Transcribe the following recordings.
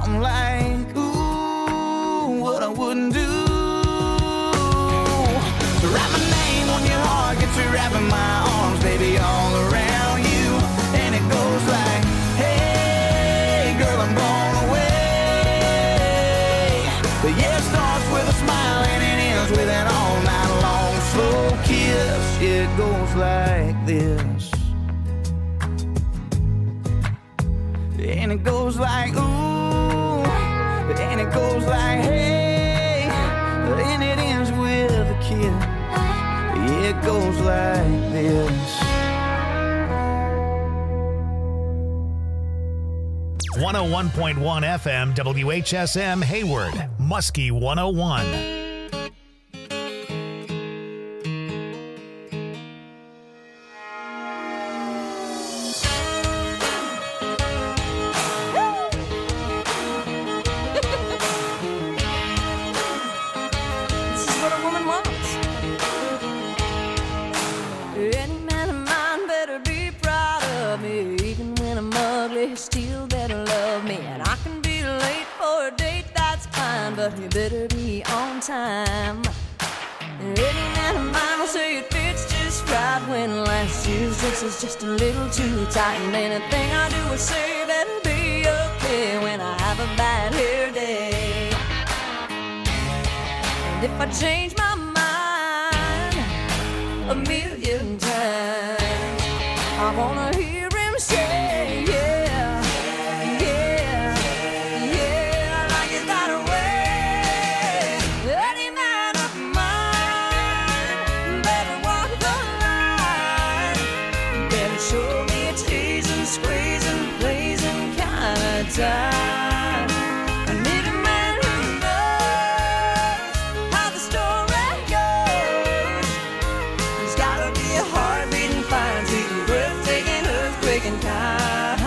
something like, ooh, what I wouldn't do. So write my name on your heart, get to wrapping my arms, baby, all around you. And it goes like, hey, girl, I'm blown away. But yeah, it starts with a smile and it ends with an all night long slow kiss. It goes like this. And it goes like, ooh, and it goes like, hey, and it ends with a kiss. It goes like this. 101.1 FM, WHSM, Hayward, Muskie 101. You better be on time. Any man of mine will say it fits just right when last year's dress is just a little too tight. And anything I do or say better be okay when I have a bad hair day. And if I change my mind a million times, I wanna hear him say, yeah. Time. I need a man who knows how the story goes. There's gotta be a heart beating fine, sweet, breathtaking, earthquaking kind.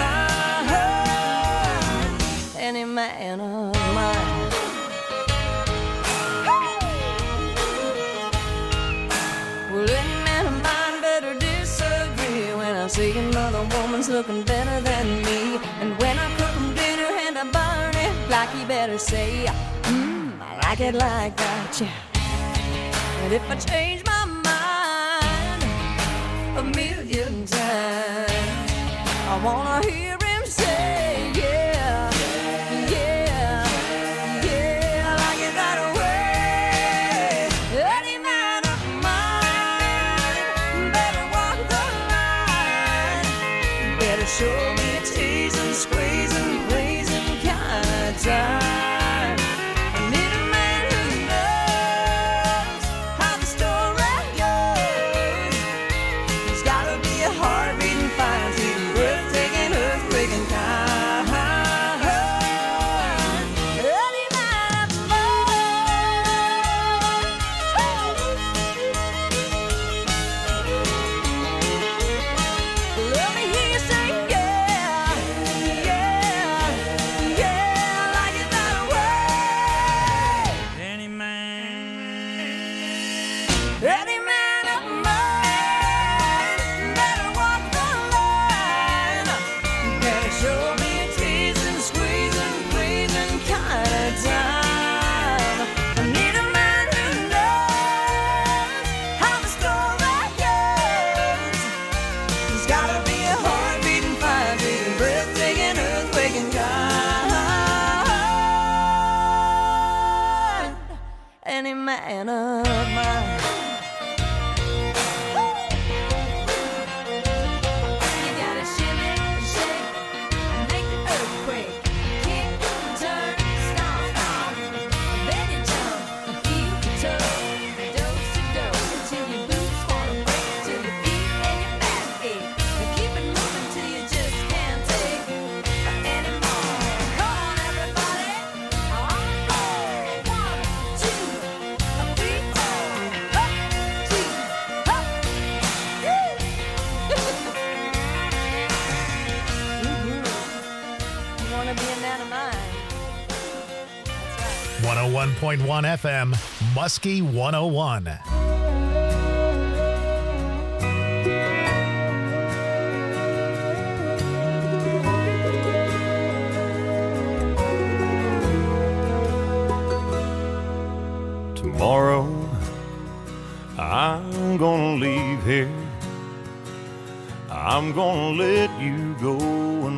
Any man of mine. Well, any man of mine better disagree when I see another woman's looking better than me. And when I cook them dinner and I burn it, like he better say, I like it like that, yeah. And if I change my mind a million times, I wanna hear him say, yeah, yeah, yeah, I like it that way. Any man of mine better walk the line, better show me a teasing, squeezing, blazing kind of time. I need a man who knows how the story goes. There's gotta be a heart beating fine, sweet, breathtaking, earthquaking kind. Any man of mine. Let me hear you say, yeah, yeah, yeah, I like it that way. Any man of mine better walk the line. Better show me a teasing, squeezing, pleasing kind of time. I need a man who knows how the story goes. There's gotta be a heart beating fine, beating, breathtaking, earthquaking kind. Any man of mine. You gotta shimmy, shake, and make the earthquake. Kick, turn, stomp, stomp. Then you jump and feel the toe. Dose to dose until your boots wanna break, till your feet and your back ache. And keep it moving till you just can't take anymore. Come on, everybody. On the floor. 1, 2, 3, 4. Up, 2, up. You wanna be a man of mine? That's right. 101.1 FM, Muskie 101.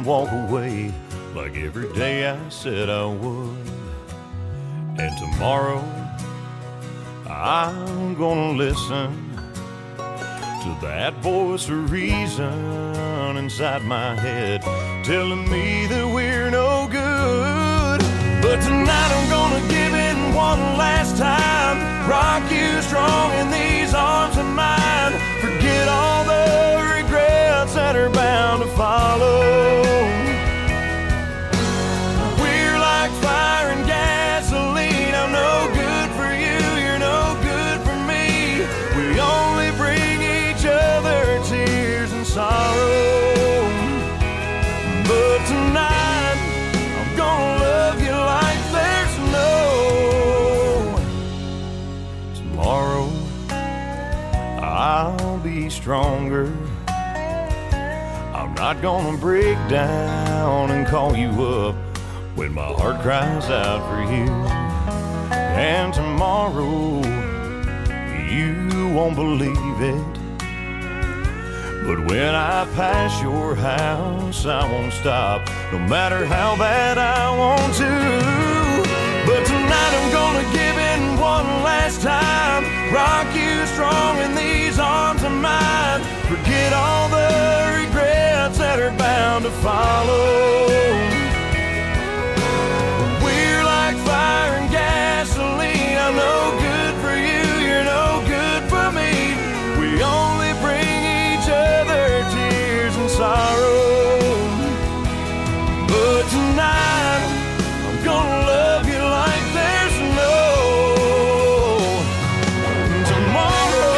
walk away like every day I said I would. And tomorrow I'm gonna listen to that voice of reason inside my head telling me that we're no good. But tonight I'm gonna give it one last time, rock you strong in these arms of mine, forget all the regrets that are bound to follow. We're like fire and gasoline, I'm no good for you, you're no good for me. We only bring each other tears and sorrow. But tonight I'm gonna love you like there's no tomorrow. I'll be stronger. I'm not gonna break down and call you up when my heart cries out for you. And tomorrow you won't believe it, but when I pass your house I won't stop, no matter how bad I want to. But tonight I'm gonna give it one last time, rock you strong in these arms of mine, forget all the regrets that are bound to follow. We're like fire and gasoline, I'm no good for you, you're no good for me. We only bring each other tears and sorrow. But tonight I'm gonna love you like there's no tomorrow.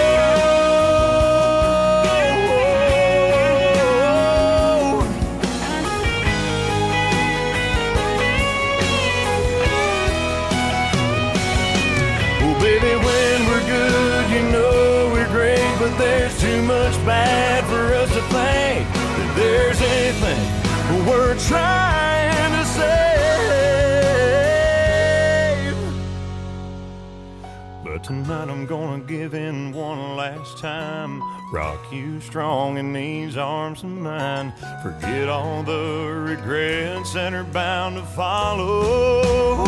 Oh baby, when we're good, you know we're great, but there's too much bad for us to think that there's anything we're trying to save. But tonight I'm gonna give in one last time, rock you strong in these arms of mine, forget all the regrets that are bound to follow.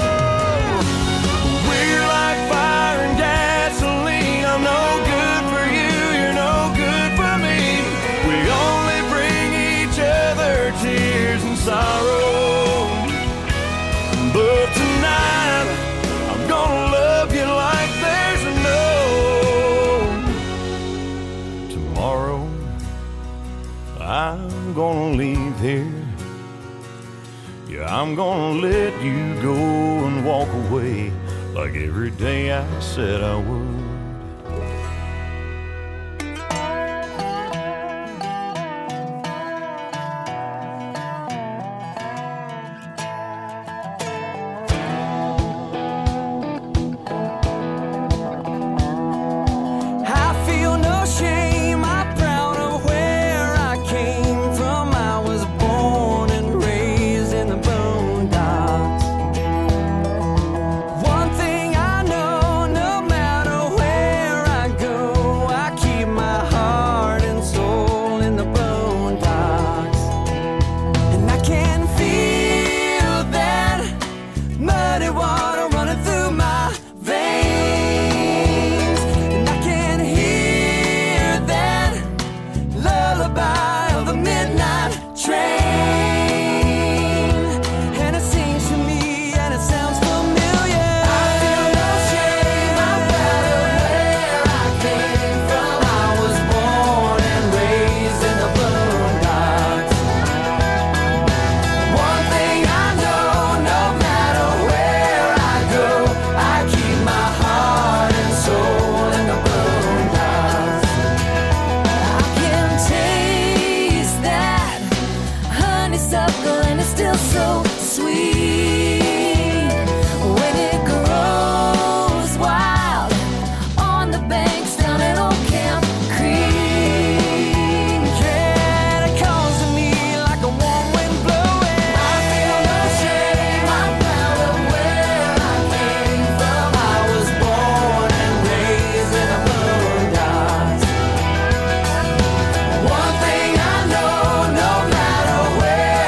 We're like fire and gasoline, I'm no good for you, you're no good for me. We only bring each other tears and sorrow. But tonight I'm gonna love you like there's no tomorrow. I'm gonna leave here, yeah, I'm gonna let you go and walk away like every day I said I would. One thing I know, no matter where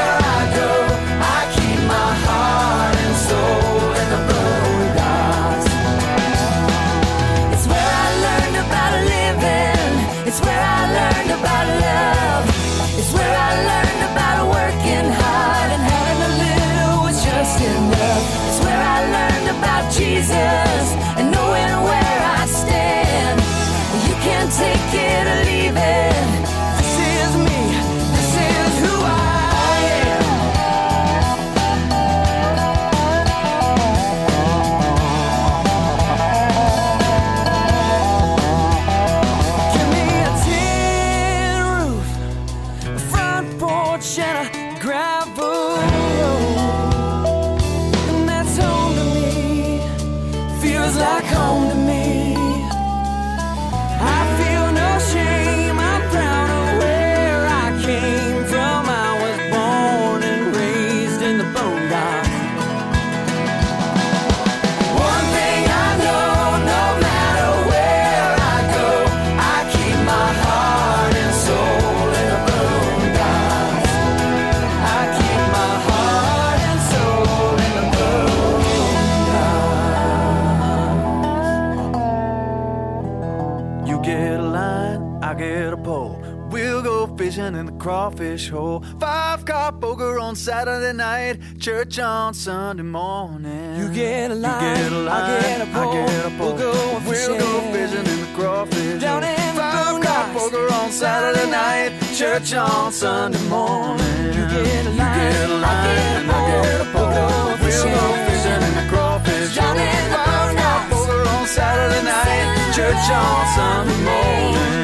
fishing in the crawfish hole. 5-car poker on Saturday night, church on Sunday morning. You get a line, I get a pole, we'll go fishing in the crawfish down hole. in the 5-car poker on Saturday night, church on Sunday morning. You get a line, I get a pole, we'll go fishing in the crawfish hole. 5-car poker on Saturday night, church on Sunday morning.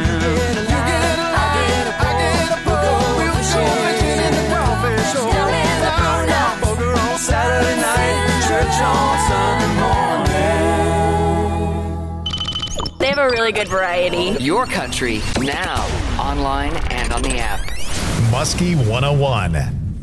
Saturday night, church on Sunday morning. They have a really good variety. Your country, now, online and on the app. Muskie 101.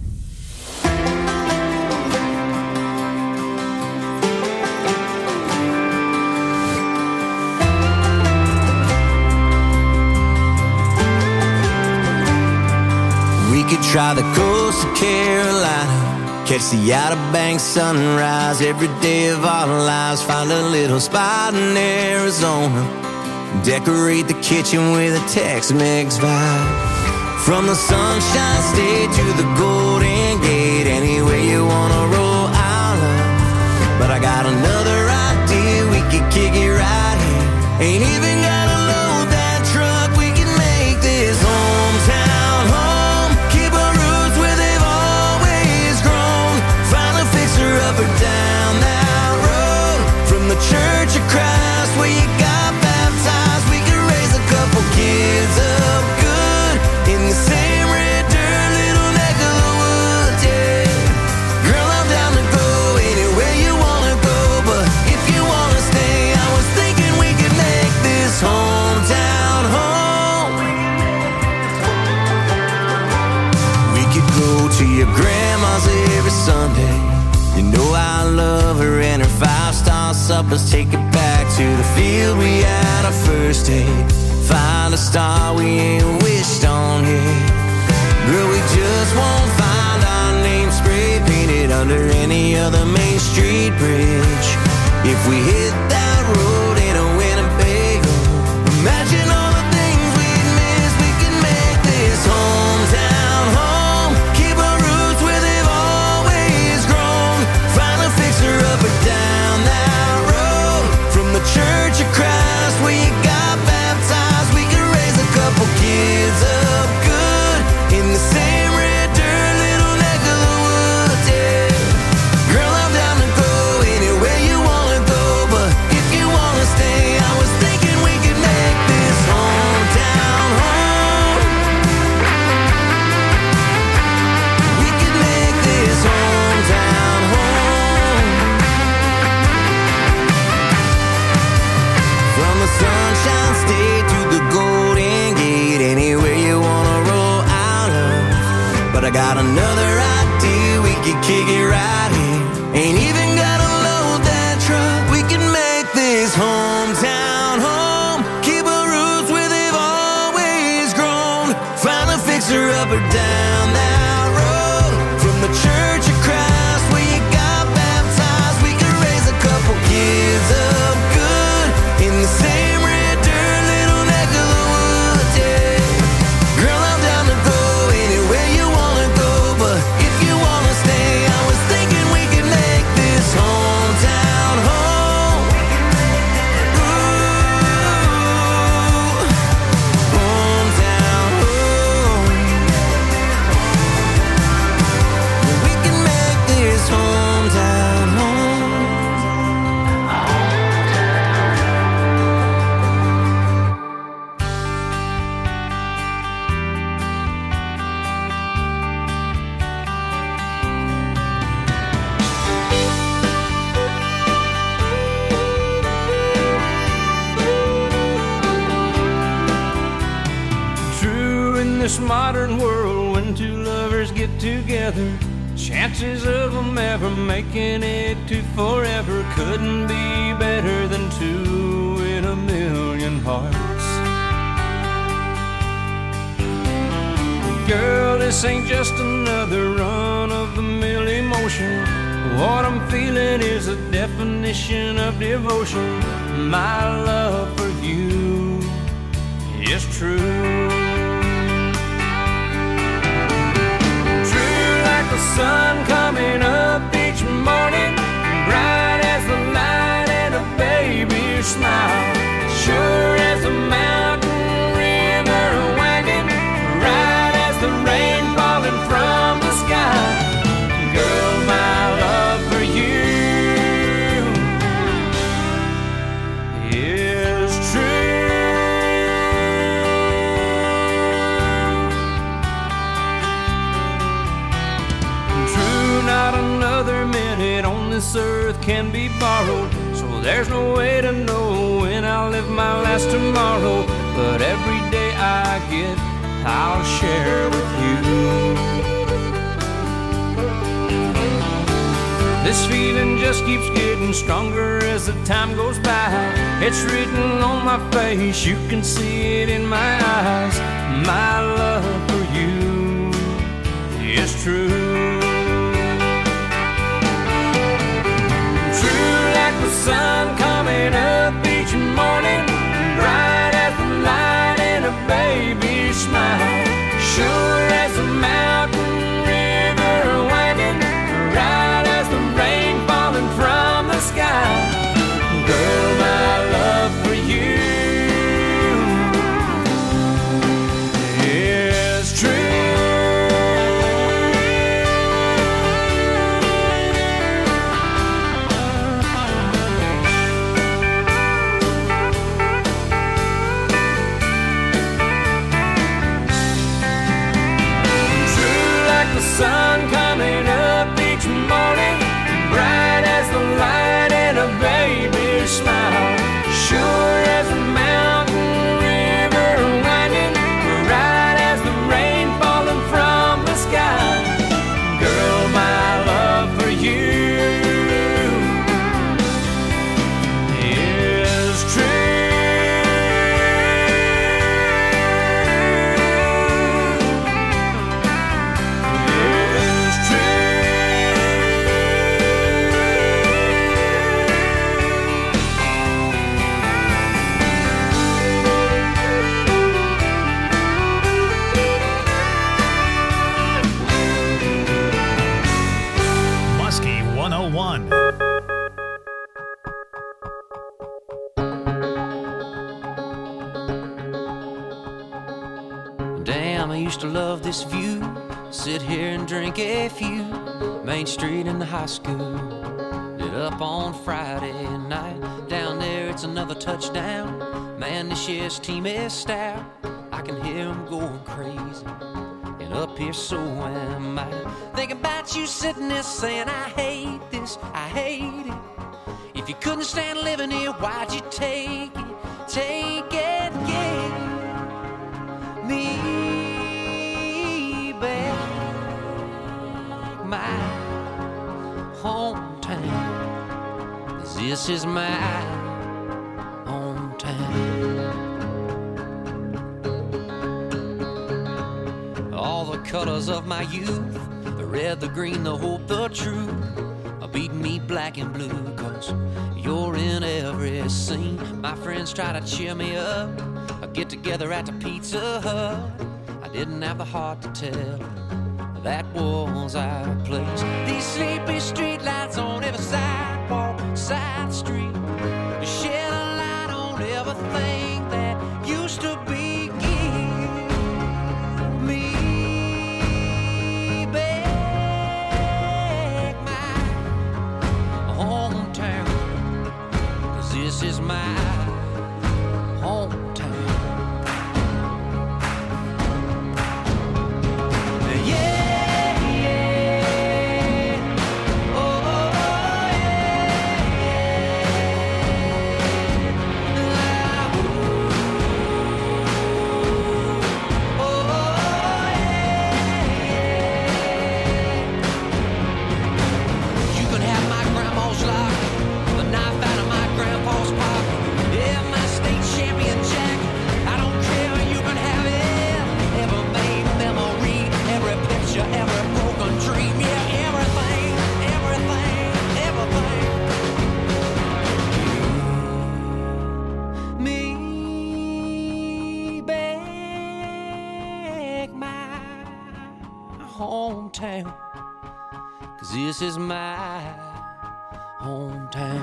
We could try the coast of Carolina, catch the Outer Banks sunrise every day of our lives. Find a little spot in Arizona, decorate the kitchen with a Tex-Mex vibe. From the Sunshine State to the Golden Gate, anywhere you wanna roll, I'll love. But I got another idea, we could kick it right here. Ain't even gotta load that truck, we can make this hometown home. Keep our roots where they've always grown. Find a fixer up or down that road. From the Church of Christ where you got baptized, we could raise a couple kids up good in the same red dirt, little neck of the woods, yeah. Girl, I'm down to go anywhere you wanna go, but if you wanna stay, I was thinking we could make this hometown home. We could go to your grandma's every Sunday. You know I love her and her 5-star suppers. Take it back to the field we had our first date. Find a star we ain't wished on yet. Girl, we just won't find our name spray painted under any other Main Street bridge. If we hit that road in a Winnebago, imagine all the things we'd miss. We can make this hometown home. Keep our roots where they've always grown. Find a fixer up or down that road. From the Church of Christ where you got baptized, we can raise a couple kids up good in the same red dirt, little neck of the woods, yeah. Girl, I'm down to go anywhere you wanna go, but if you wanna stay, I was thinking we could make this hometown home. We could make this hometown home. From the Sunshine State to the Golden Gate, anywhere you wanna roll out of. But I got another idea, we could kick it right here. Ain't even gotta load that truck, we can make this hometown home. Keep our roots where they've always grown. Find a fixer up or down that road. From the Church of Christ where you got baptized, we could raise a couple kids up good in the same red dirt, little neck of the woods, yeah. Girl, I'm down to go anywhere you wanna go, but if you wanna stay, I was thinking we could make this hometown home. Ooh, hometown home. We can make this hometown home. True in this modern world, when two lovers get together, chances of them ever making it to forever couldn't be better than two in a million hearts. Girl, this ain't just another run-of-the-mill emotion. What I'm feeling is a definition of devotion. My love for you is true. this earth can be borrowed, so there's no way to know when I'll live my last tomorrow. But every day I get, I'll share with you. This feeling just keeps getting stronger as the time goes by. It's written on my face, you can see it in my eyes. My love for you is true. True like the sun coming up each morning, bright as the light in a baby's smile. Sure as a mountain river winding, right as the rain falling from the sky. Girl, my love for you is true. True like the sun coming up each morning, bright as the light in a baby's smile. Sure as a mountain river winding, right as the rain falling from the sky. Girl, my love for you is true. Is true. Muskie 101. Damn, I used to love this view. Sit here and drink a few. Main Street in the high school. Lit up on Friday night. Down there, it's another touchdown. Man, this year's team is stout. I can hear them going crazy. And up here, so am I. Thinking about you sitting there saying, I hate this, I hate it. If you couldn't stand living here, why'd you take it? Take it, get me back. My hometown, 'cause this is my hometown. All the colors of my youth, the red, the green, the hope, the truth, are beating me black and blue, 'cause you're in every scene. My friends try to cheer me up, I get together at the Pizza Hut. I didn't have the heart to tell that was our place. These sleepy street lights on every sidewalk, side street, shed a light on everything that used to be. Give me back my hometown, 'cause this is my hometown. Hometown, 'cause this is my hometown.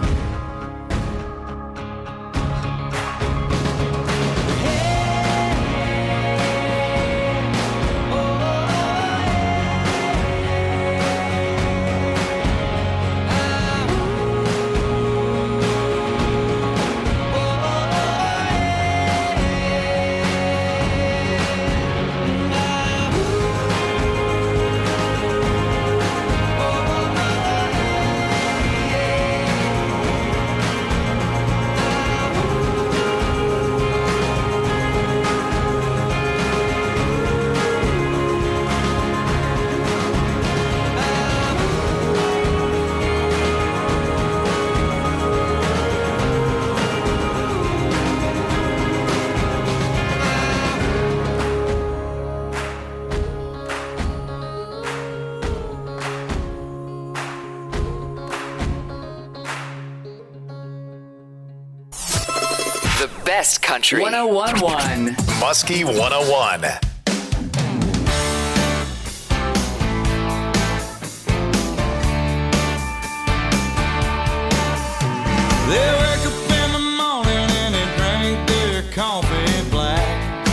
best country. 101.1. Muskie 101. They wake up in the morning and they drink their coffee black.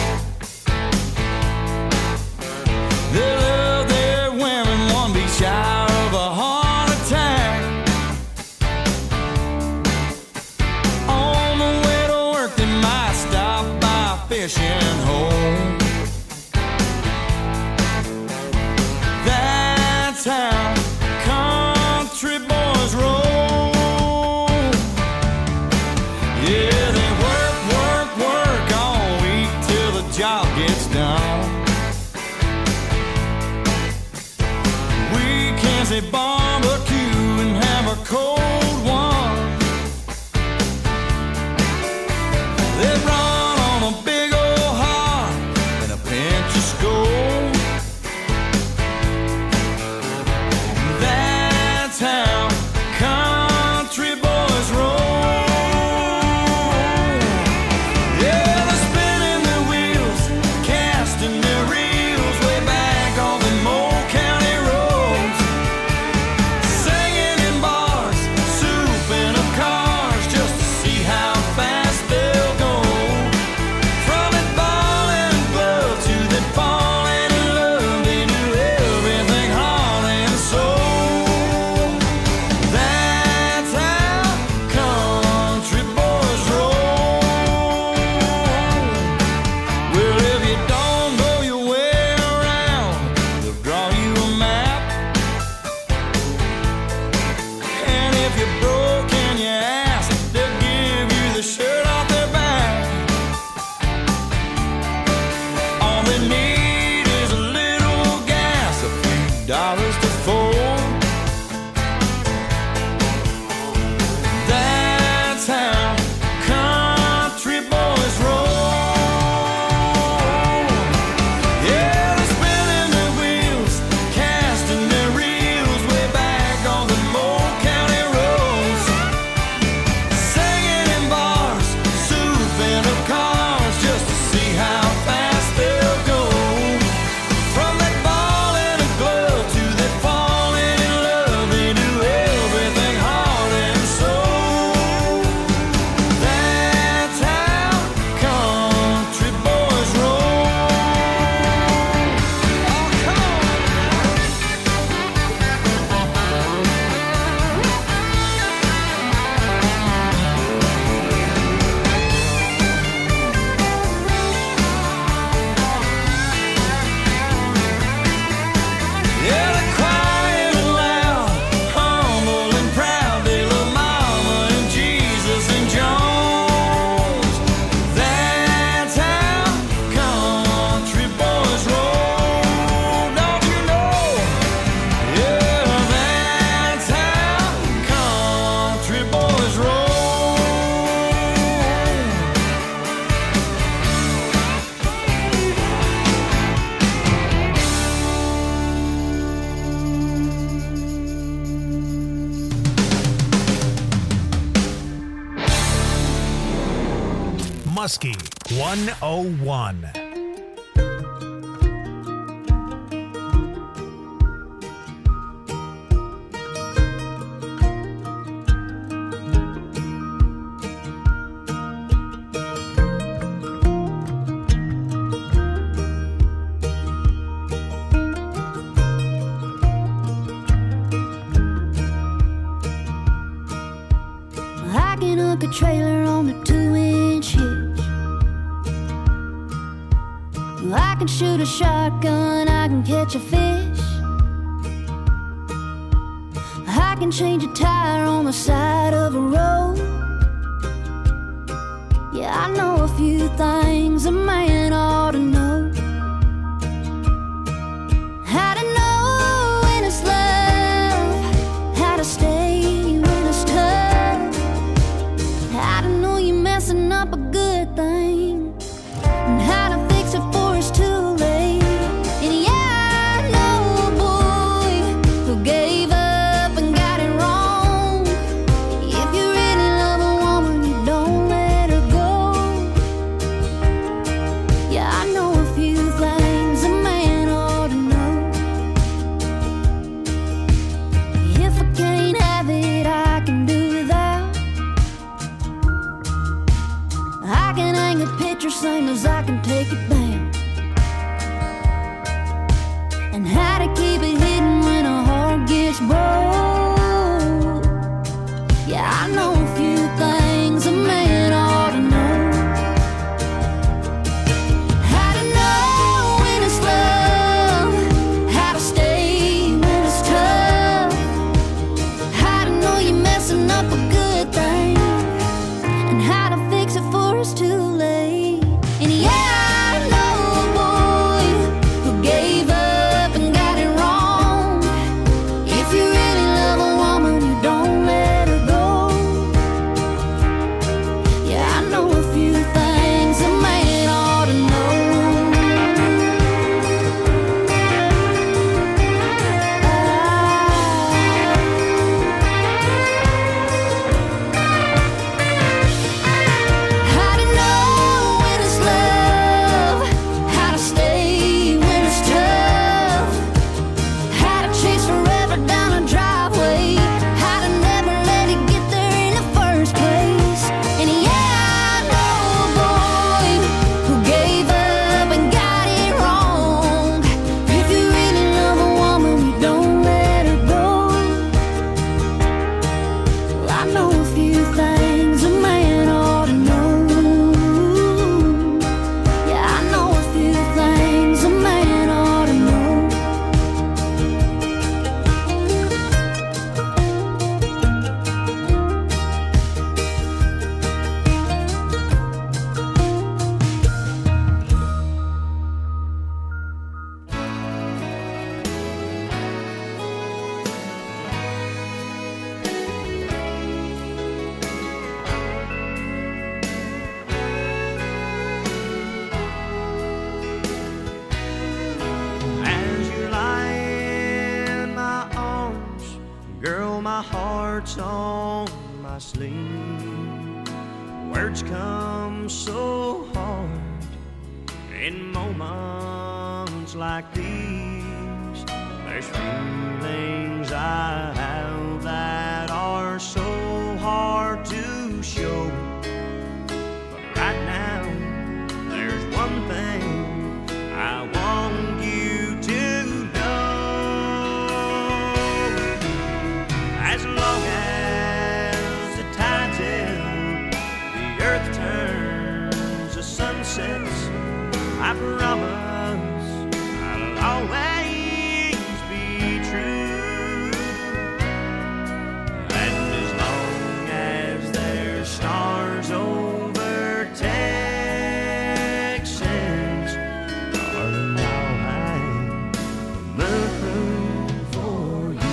They love their women, one be shy of a heart attack. On the way to work they might stop by a fishing hole. That's how country boys roll. Job gets done. Weekends they barbecue and have a cold one. They run on a big old heart and a pinch of Skol. That's how country boys roll. Muskie 101. I can hook a trailer on a 2-inch hitch. I can shoot a shotgun, I can catch a fish. I can change a tire on the side of a road. Yeah, I know a few things a man ought to know. How to know when it's love, how to stay when it's tough, how to know you're messing up a good thing, and how to fix it before it's too late. And yeah, I know a boy who gave up and got it wrong. If you really love a woman, you don't let her go. heart's on my sleeve. Words come so hard in moments like these. There's feelings I have that are so hard to show. But right now, there's one thing I want you to know. As long as the tide's in, the earth turns, the sun sets, I promise I'll always be true. And as long as there's stars over Texas, darling, I'll hang the moon for you.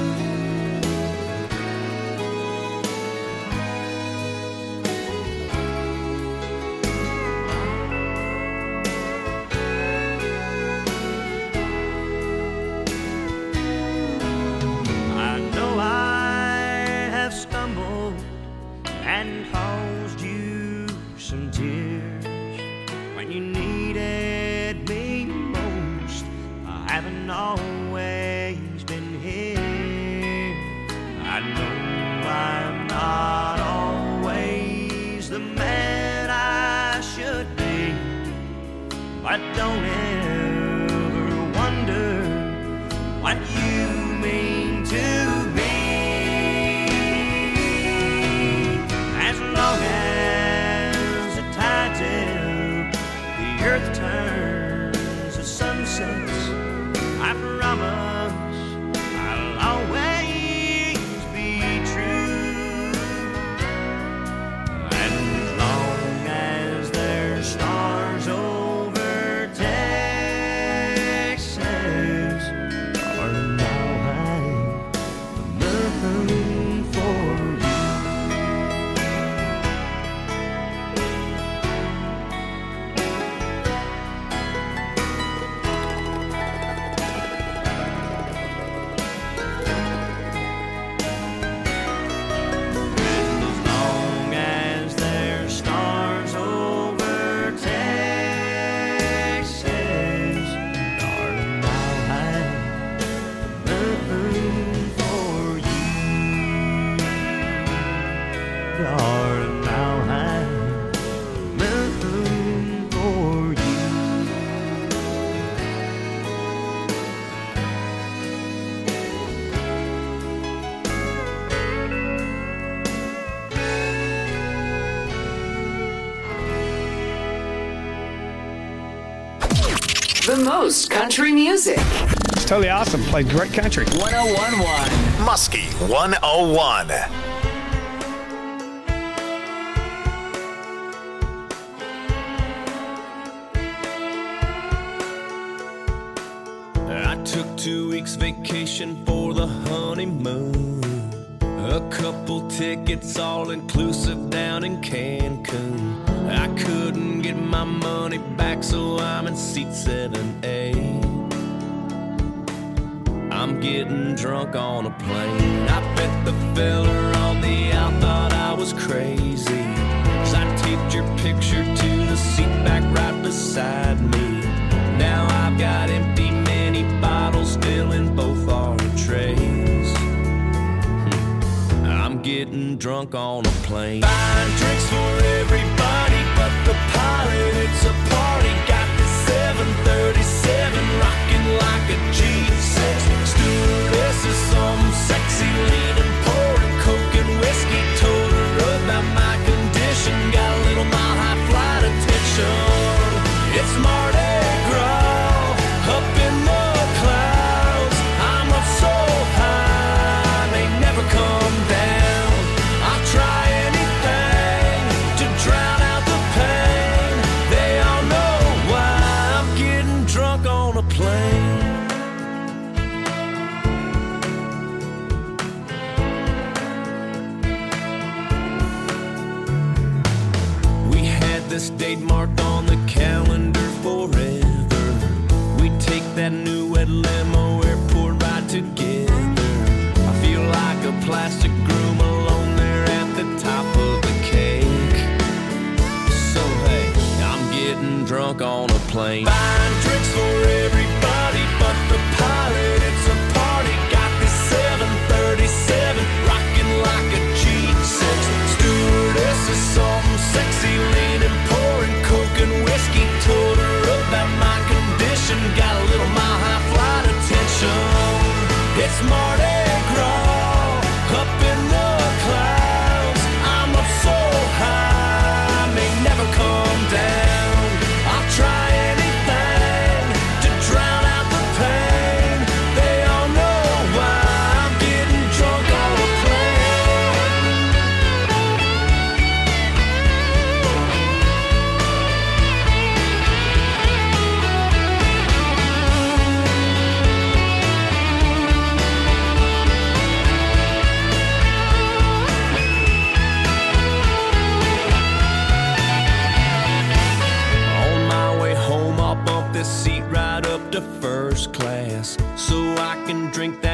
I know I have stumbled and caused you some tears when you needed me most. I haven't always been here. I know I'm not always the man I should be, but don't ever wonder what you mean to me. As long as the tide's in, the earth turns, the sun sets, I promise I'll always be true. And as long as there's stars over Texas, darling, I'll hang the moon for you. And as long as there's stars over Texas, darling, I'll hang the moon for you. Darling, I'll hang the moon for you. The most country music. It's totally awesome. Played great country. 1011. Muskie 101. I took 2 weeks vacation for the honeymoon. A couple tickets all inclusive down in Cancun. I couldn't get my money back, so I'm in seat 7A. I'm getting drunk on a plane. I bet the fella on the out thought I was crazy, 'cause I taped your picture to the seat back right beside me. Now I've got empty mini bottles filling both our trays. I'm getting drunk on a plane. Buying drinks for everybody but the pilot. It's a party. Got the 737 rocking like a G6. Stewardess is some sexy leaning, pouring coke and whiskey. Told her about my condition. Got a little mile high flight attention. It's Mardi Gras up in the clouds. I'm up so high, they never come down. I'll try anything to drown out the pain. They all know why I'm getting drunk on a plane.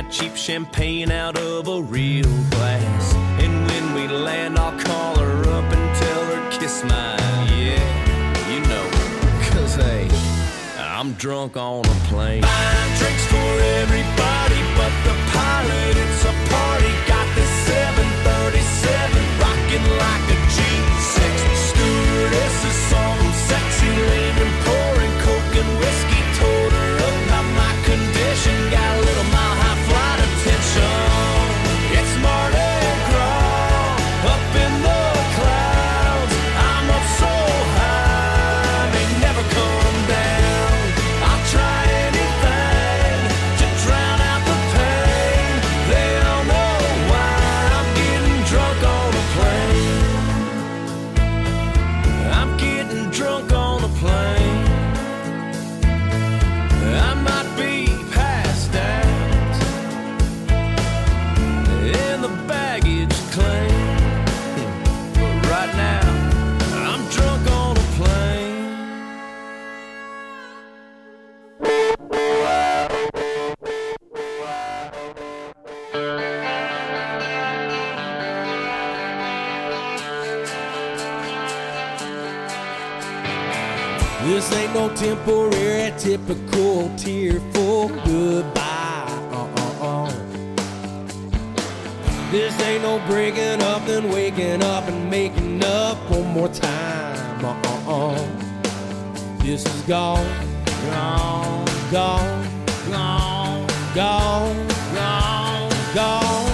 that cheap champagne out of a real glass. And when we land, I'll call her up and tell her kiss my, yeah, you know. 'Cause hey, I'm drunk on a plane. Buying drinks for everybody but the pilot. It's a party. Got this 737 rocking like a G6. Stewardess is some sexy lady pouring coke and whiskey. Told her about my condition. Got a little mile high flight attention. It's Mardi Gras up in the clouds. I'm up so high, may never come down. I'll try anything to drown out the pain. They all know why I'm getting drunk on a plane. I'm getting drunk on a plane. I might be passed out in the baggage claim, but right now I'm drunk on a plane. This ain't no temporary, typical tearful goodbye. This ain't no breaking up, then waking up and making up one more time. This is gone, gone, gone, gone, gone, gone, gone.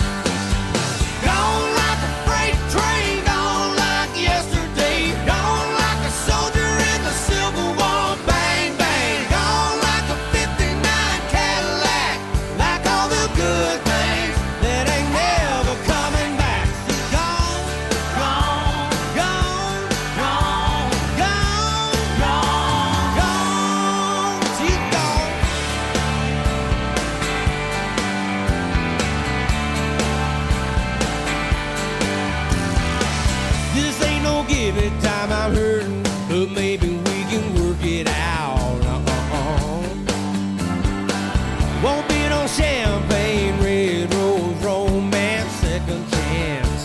Gone like a freight train, gone like yesterday, gone like a soldier in the Civil War. Bang, bang, gone like a 59 Cadillac, like all the good things that ain't never coming back. Gone, gone, gone, gone, gone, gone, gone. She's gone. This ain't no give it time, I'm hurting, but maybe we can work it out. Won't be no champagne, red rose, romance, second chance.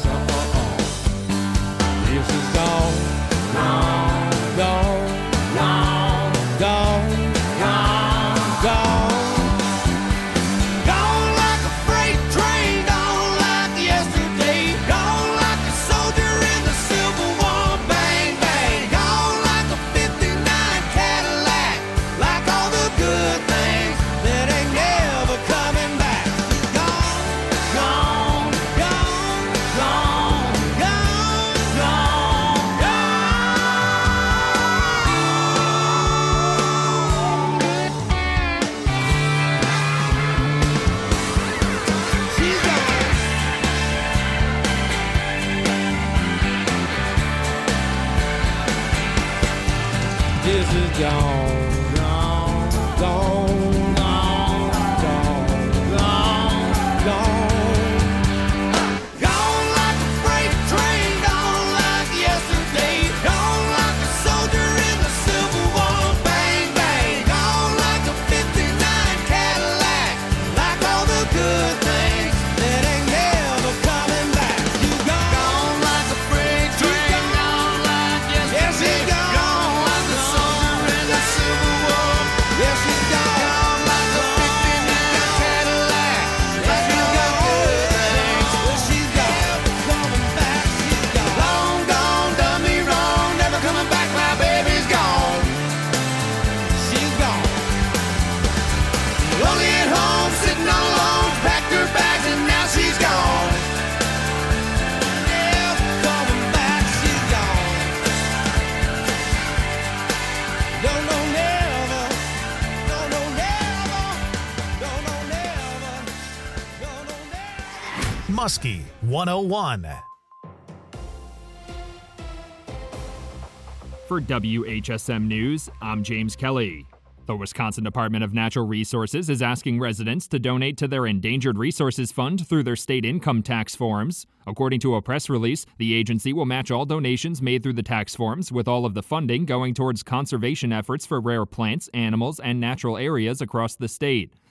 This is gone, gone, gone, gone, gone, gone, gone. Gone like a freight train, gone like yesterday, gone like a soldier in the Civil War. Bang, bang, gone like a 59 Cadillac, like all the good things that ain't never coming back. Gone, gone, gone, gone, gone, gone, gone. She's gone. This is gone, gone, gone, gone, gone, gone, gone. Gone like a freight train, gone like yesterday, gone like a soldier in the Civil War. Bang, bang, gone like a 59 Cadillac, like all the good things that ain't never coming back. You gone like a freight train, gone like yesterday, gone like a soldier in the Civil War. Yes, she's gone like a 59 Cadillac, like all the good things. Well, she's gone, coming back, she's gone. Long gone, done me wrong, never coming back, my baby's gone. She's gone. Lonely at home, sitting all alone, packed her bags and now she's gone. Never coming back, she's gone. Don't know never, don't know never, don't know never, don't know never. Muskie 101. For WHSM News, I'm James Kelly. The Wisconsin Department of Natural Resources is asking residents to donate to their Endangered Resources Fund through their state income tax forms. According to a press release, the agency will match all donations made through the tax forms, with all of the funding going towards conservation efforts for rare plants, animals, and natural areas across the state.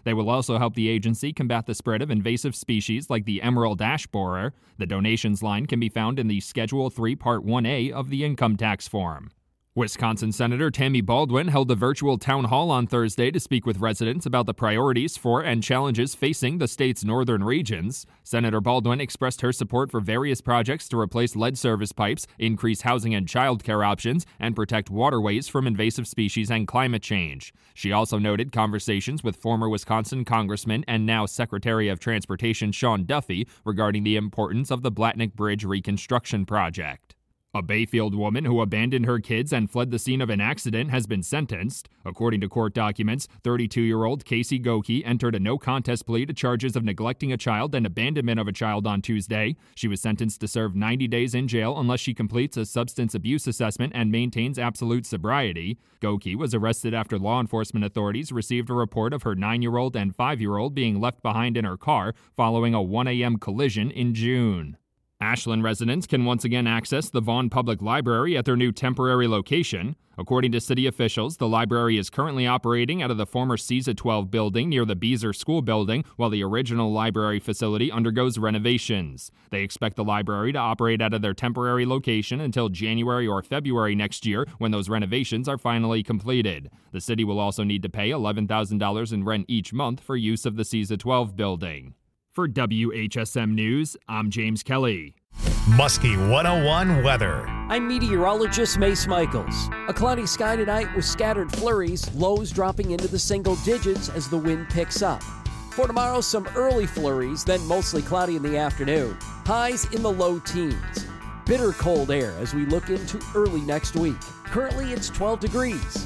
They will also help the agency combat the spread of invasive species like the emerald ash borer. The donations line can be found in the Schedule 3 Part 1A of the income tax form. Wisconsin Senator Tammy Baldwin held a virtual town hall on Thursday to speak with residents about the priorities for and challenges facing the state's northern regions. Senator Baldwin expressed her support for various projects to replace lead service pipes, increase housing and child care options, and protect waterways from invasive species and climate change. She also noted conversations with former Wisconsin Congressman and now Secretary of Transportation Sean Duffy regarding the importance of the Blatnick Bridge reconstruction project. A Bayfield woman who abandoned her kids and fled the scene of an accident has been sentenced. According to court documents, 32-year-old Casey Goki entered a no-contest plea to charges of neglecting a child and abandonment of a child on Tuesday. She was sentenced to serve 90 days in jail unless she completes a substance abuse assessment and maintains absolute sobriety. Goki was arrested after law enforcement authorities received a report of her 9-year-old and 5-year-old being left behind in her car following a 1 a.m. collision in June. Ashland residents can once again access the Vaughn Public Library at their new temporary location. According to city officials, the library is currently operating out of the former CESA 12 building near the Beezer School building, while the original library facility undergoes renovations. They expect the library to operate out of their temporary location until January or February next year, when those renovations are finally completed. The city will also need to pay $11,000 in rent each month for use of the CESA 12 building. For WHSM News, I'm James Kelly. Muskie 101 weather. I'm meteorologist Mace Michaels. A cloudy sky tonight with scattered flurries, lows dropping into the single digits as the wind picks up. For tomorrow, some early flurries, then mostly cloudy in the afternoon. Highs in the low teens. Bitter cold air as we look into early next week. Currently, it's 12 degrees.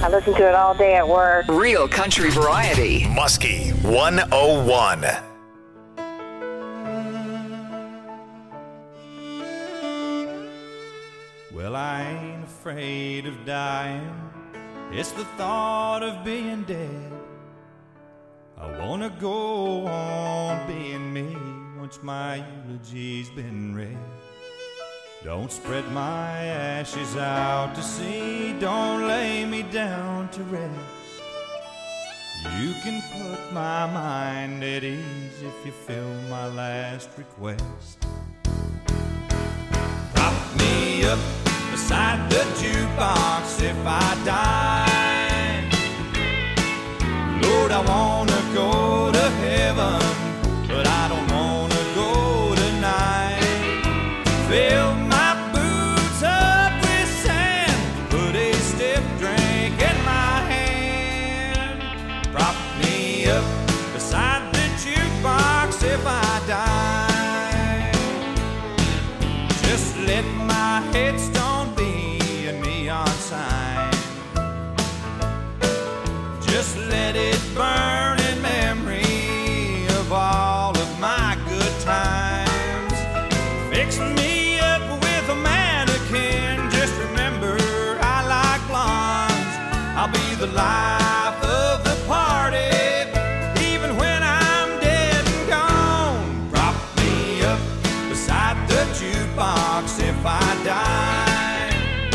I listen to it all day at work. Real country variety. Muskie 101. Well, I ain't afraid of dying. It's the thought of being dead. I wanna go on being me once my eulogy's been read. Don't spread my ashes out to sea. Don't lay me down to rest. You can put my mind at ease if you fill my last request. Prop me up beside the jukebox if I die. Lord, I wanna go to heaven, but I don't wanna go tonight. Fill my boots up with sand, put a stiff drink in my hand. Prop me up beside the jukebox if I die. Just let my headstone be a neon sign. Just let it burn in memory of all of my good times. Fix me up with a mannequin. Just remember I like blondes. I'll be the life of the party, even when I'm dead and gone. Prop me up beside the jukebox if I die.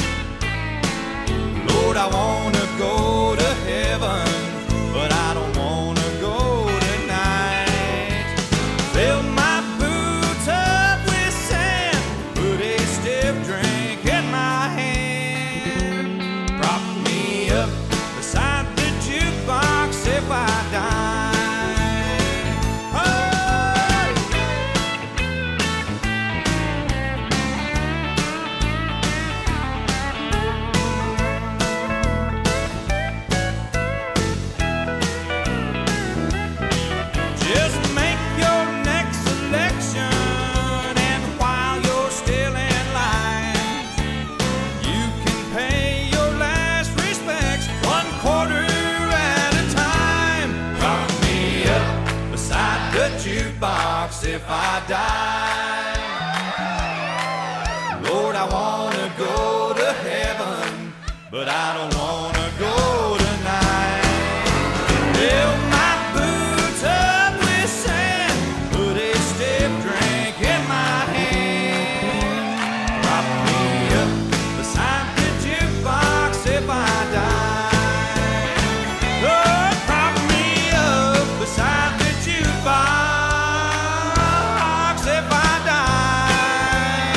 Lord, I wanna go to heaven, but I don't wanna go tonight. Fill my boots up with sand, put a stiff drink in my hand. Prop me up beside the jukebox if I die. Just make your next selection, and while you're still in line, you can pay your last respects 1/4 at a time. Prop me up beside the jukebox if I die. Lord, I wanna go to heaven, but I don't wanna go tonight. Fill my boots up with sand, put a stiff drink in my hand. Prop me up beside the jukebox if I die. Oh, prop me up beside the jukebox if I die.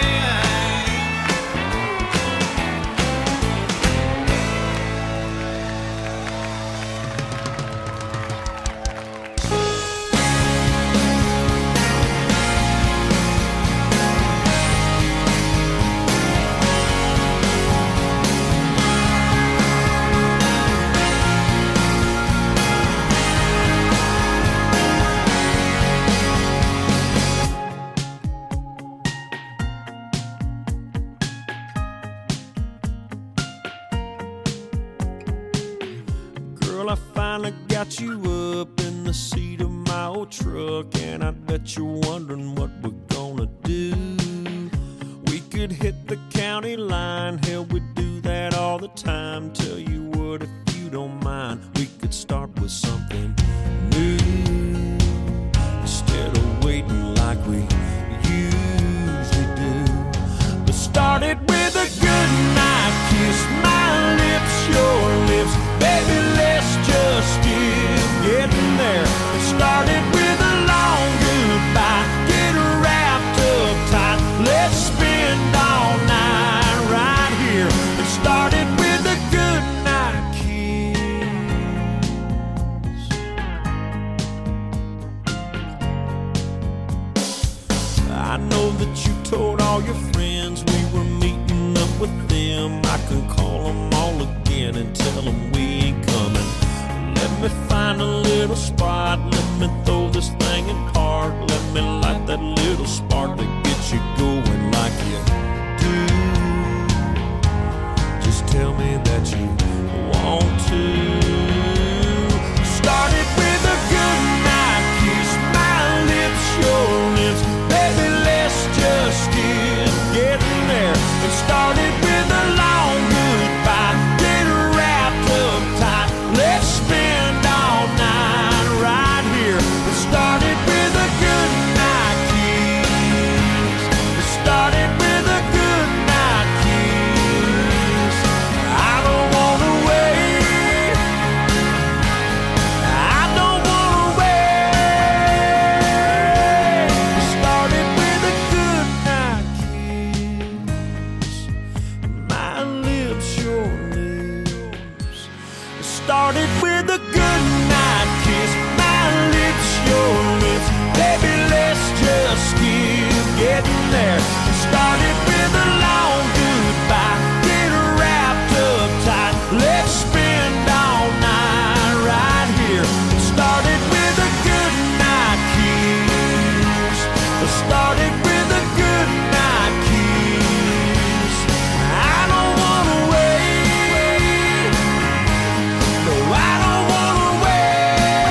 Girl, I finally got you up in the seat of my old truck, and I bet you're wondering what we're gonna do. We could hit the county line, hell, we do that all the time. Tell you what, if you don't mind, we could start with something new instead of waiting like we usually do. Let's start it with a good night kiss, my lips, your lips, baby, let's just get getting there. Let's start it with a long goodbye, get wrapped up tight, let's spend all night right here. Let's start it with a good night kiss. I know that you told all your friends we were meeting up with them. I can call them all again and tell them we ain't coming. Let me find a little spot, let me throw this thing in park, let me light that little spark that gets you going like you do. Just tell me that you want Started with a good night kiss, my lips, your lips. Baby, let's just skip getting there. Started with a long goodbye, get wrapped up tight. Let's spend all night right here. Started with a good night kiss. Started with a good night kiss. I don't wanna wait. No, I don't wanna wait.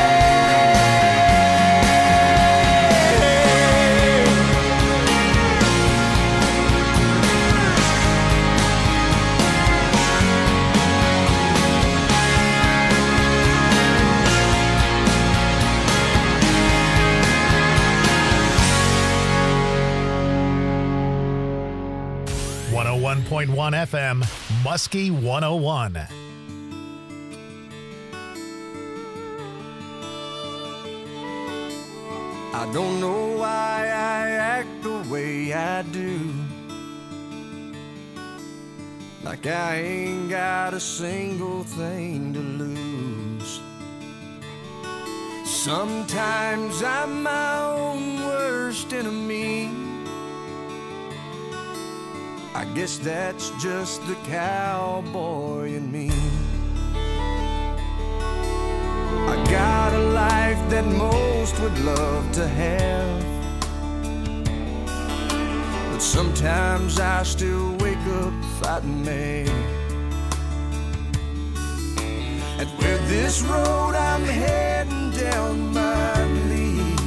.1 FM, Muskie 101. I don't know why I act the way I do. Like I ain't got a single thing to lose. Sometimes I'm my own worst enemy. I guess that's just the cowboy in me. I got a life that most would love to have, but sometimes I still wake up fighting mad. And where this road I'm heading down might lead,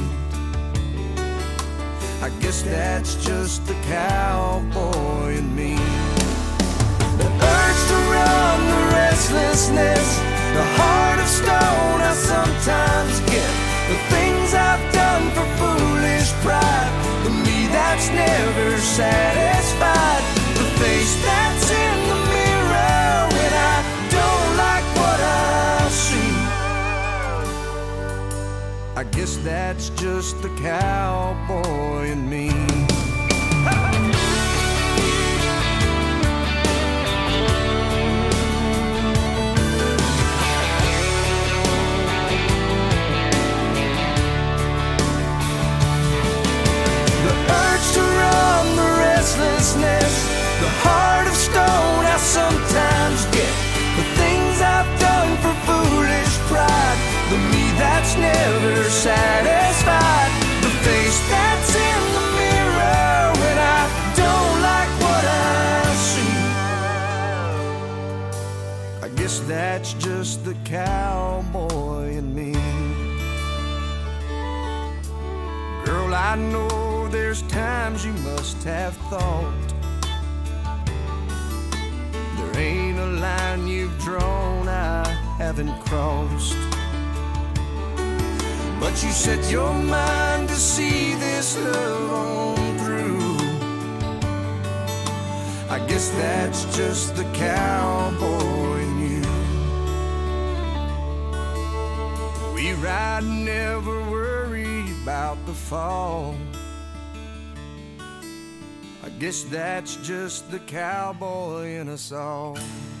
I guess that's just the cowboy in me. The urge to run, the restlessness, the heart of stone I sometimes get. The things I've done for foolish pride, the me that's never satisfied. The face that's in the mirror when I don't like what I see. I guess that's just the cowboy in me. The heart of stone I sometimes get. The things I've done for foolish pride, the me that's never satisfied. The face that's in the mirror when I don't like what I see. I guess that's just the cowboy in me. Girl, I know there's times you must have thought there ain't a line you've drawn I haven't crossed. But you set your mind to see this love on through. I guess that's just the cowboy in you. We ride, never worry about the fall. I guess that's just the cowboy in us all.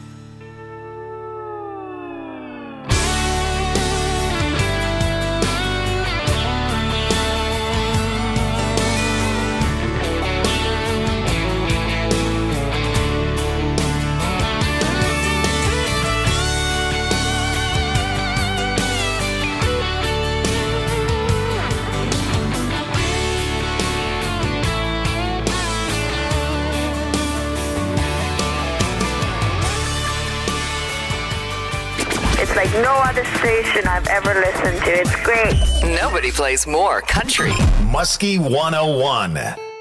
Like no other station I've ever listened to. It's great. Nobody plays more country. Muskie 101.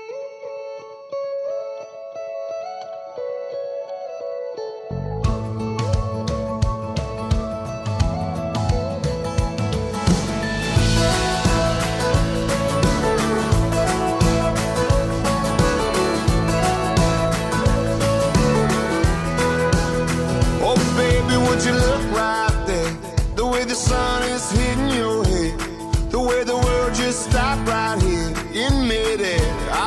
Oh, baby, would you look right? The way the sun is hitting your head, the way the world just stopped right here in midair.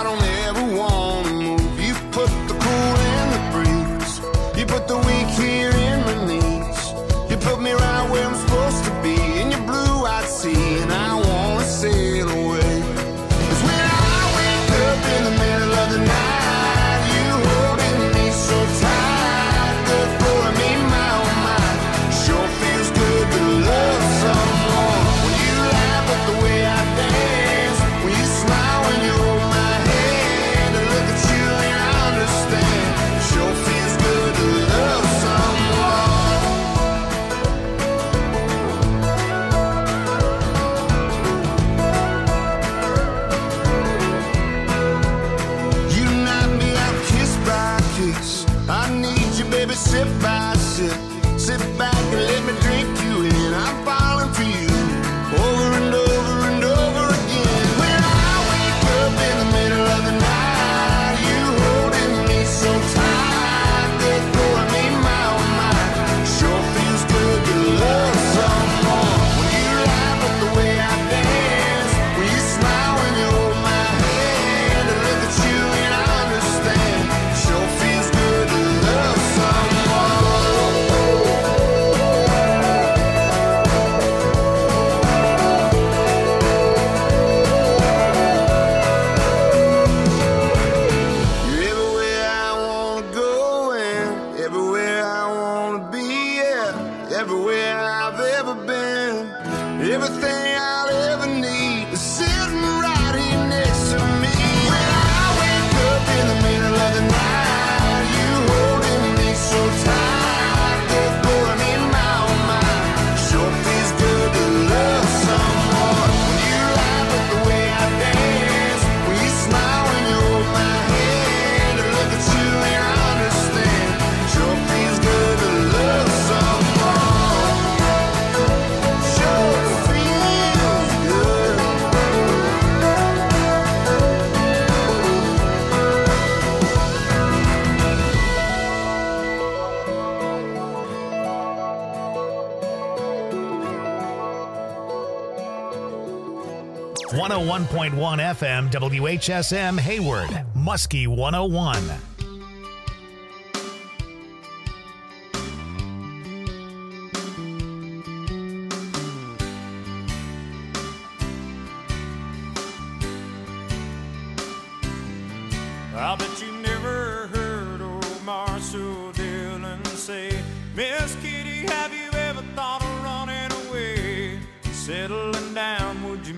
You put me right where I'm supposed to be, in your blue-eyed sea, and I wanna sail away. 'Cause when I wake up in the middle of the night, you holding me so tight, good for me, my oh my. Sure feels good to love someone. When you laugh at the way I dance, when you smile when you hold my hand, I look at you and I understand. Sure feels good to love someone. You knock me out kiss by kiss. I need you, baby, sip by sip. Sit back and let me drink you in. I'm falling for you over and over and over again. When I wake up in the middle of the night, you holding me so tight, good for me, my oh my. Sure feels good to love someone. When you laugh at the way I dance, when you smile when you hold my hand, I look at you and I understand. Sure feels good to love someone. You're everywhere I wanna go and everywhere I wanna be, yeah. Everywhere I've ever been, everything I'll ever need is sitting right here next to me. When I wake up in the middle of the night, you holding me so tight, good for me, my oh my. Sure feels good to love someone. When you laugh at the way I dance, when you smile when you hold my hand, I look at you and I understand. Sure feels good to love someone. Sure feels good. 101.1 FM WHSM Hayward, Muskie 101. I bet you never heard old Marshall Dillon say, Miss Kitty, have you ever thought of running away? Settling down, would you